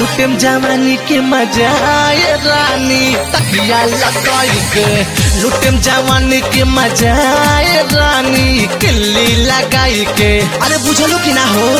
लुटेम जवानी के मजा आए रानी तकिया लगाई के लुटेम जवानी के मजा आए रानी किल्ली लगाई के अरे बुझलो कि ना हो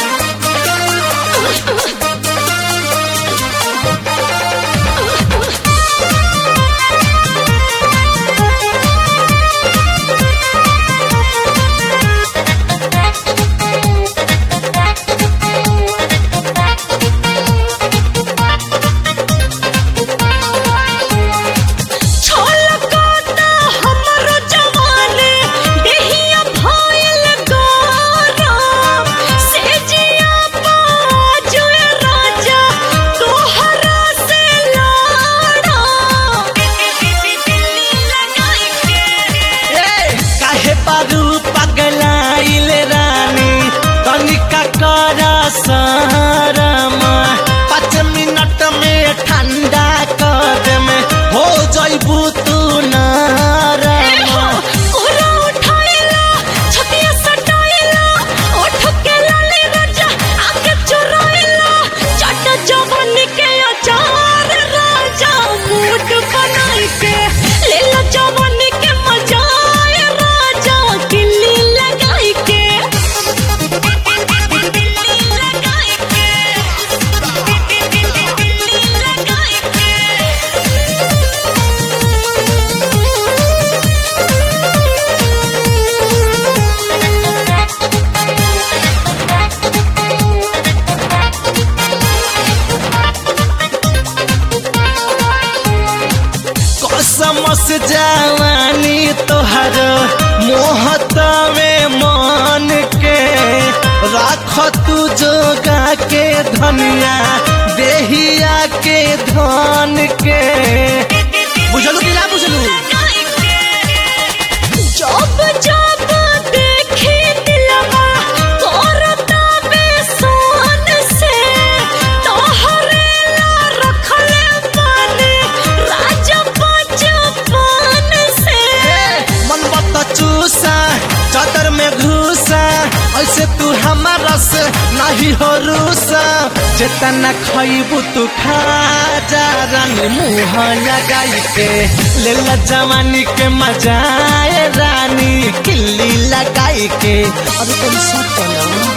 सारमा 5 मिनट में ठंडा कर में हो जाइबू तू नारमा कोरा उठाइला छतिया सटाइला ओठ के लाले राजा आके चुराइला चट जवानी के अचार राजा मूड बनाई के ले लो जवानी के मजा आए राजा किल्ली लगाई के समस जवानी तोहर मोहत में मान के राख तू जोगा के धनिया देहिया के धन के बुझलू कि ना बुझलू जब जब देखी दिलवा करता बेसन से तोहरे ला रखले पानी राजा बचपन से मन बत चूसा चादर में घुसा ऐसे तू हमारा से नहीं हो रूसा जितना खइबू तू खा जा रानी मुँह लगाई के ले ला जवानी के मजा आए रानी किल्ली लगाई के अरे तुम सोचो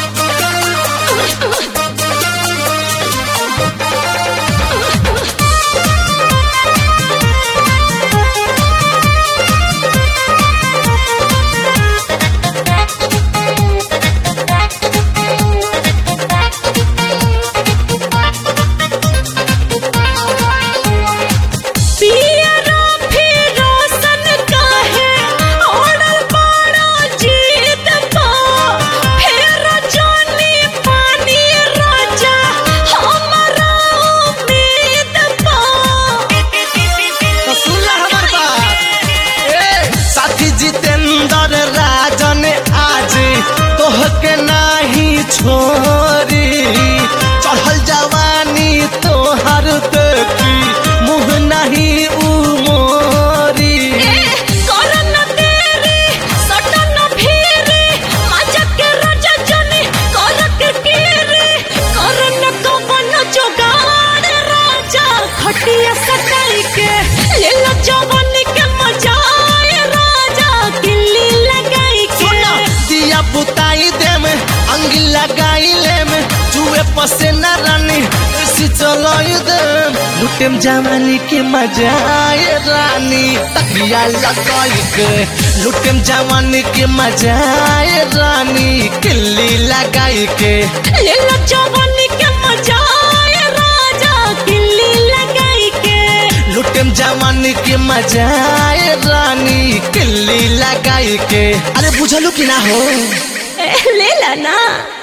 के नाही छोरी चढ़ल जवानी तोहर देखी मुँह नहीं उमोरी करन तेरी सटन फिरी मजा के राजा जनी करक कीरी करन कवन जोगाड़ राजा खटिया सटाई के ले लो जवानी के मजा आए राजा किल्ली लगाई के दिया बुताई दे में अंगी लगाई ले में चूहे पसीना रानी ऐसी चलाई दे लुटेम जवानी के मजा आए रानी तकिया लगाई के लुटेम जवानी के मजा आए रानी किल्ली लगाई के ले लो जवानी के मजा आए राजा किल्ली लगाई के लुटेम जवानी के मजा आए रानी किल्ली लगाई के अरे बुझलू कि ना हो ले ला ना।